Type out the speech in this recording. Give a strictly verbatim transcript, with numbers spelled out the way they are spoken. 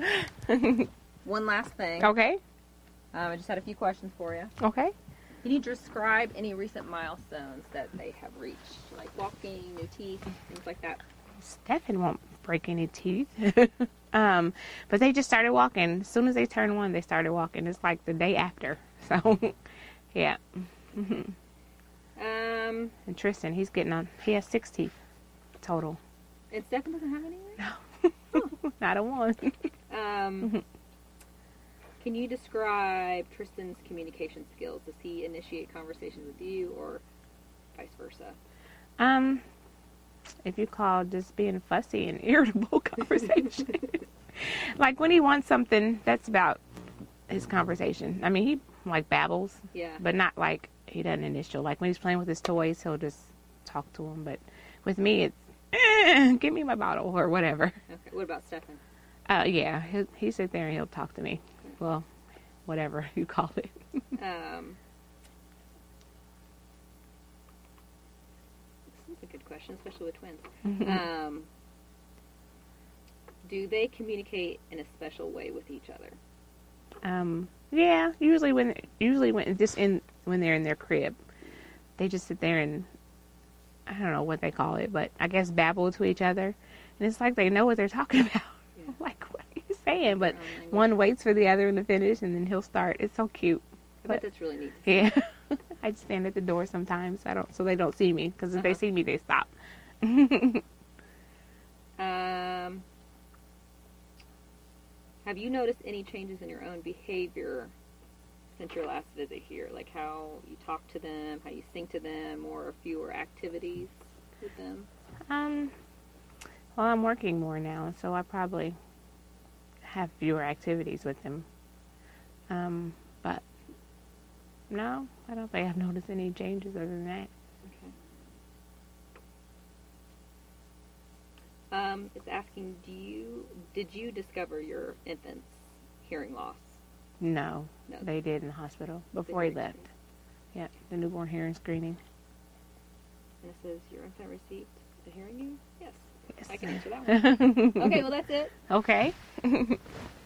One last thing. Okay. Um, I just had a few questions for you. Okay. Can you describe any recent milestones that they have reached? Like walking, new teeth, things like that? Stefan won't break any teeth. um, but they just started walking. As soon as they turned one, they started walking. It's like the day after. So, yeah. Um, and Tristan, he's getting on. He has six teeth total. And Stefan doesn't have any? No. Oh. Not a one. um, can you describe Tristan's communication skills? Does he initiate conversations with you or vice versa? Um, if you call just being fussy and irritable conversation. Like when he wants something, that's about his conversation. I mean, he like babbles. Yeah. But not like he doesn't initial. Like when he's playing with his toys, he'll just talk to him. But with me, it's, eh, give me my bottle or whatever. Okay. What about Stefan? Uh, yeah, he he sit there and he'll talk to me. Well, whatever you call it. um, this is a good question, especially with twins. um, do they communicate in a special way with each other? Um, yeah, usually when usually when just in when they're in their crib, they just sit there and I don't know what they call it, but I guess babble to each other, and it's like they know what they're talking about. Yeah. I'm like, what are you saying? But one waits for the other to finish, and then he'll start. It's so cute. I bet that's really neat. Yeah, I just stand at the door sometimes. I don't, so they don't see me because if uh-huh. they see me, they stop. um. Have you noticed any changes in your own behavior since your last visit here? Like how you talk to them, how you sing to them, or fewer activities with them? Um, well, I'm working more now, so I probably have fewer activities with them. Um, but no, I don't think I've noticed any changes other than that. Um, it's asking, do you did you discover your infant's hearing loss? No, no. They did in the hospital before he left. Yeah, the newborn hearing screening. And it says, your infant received a hearing aid? Yes. Yes. I can answer that one. Okay, well, that's it. Okay.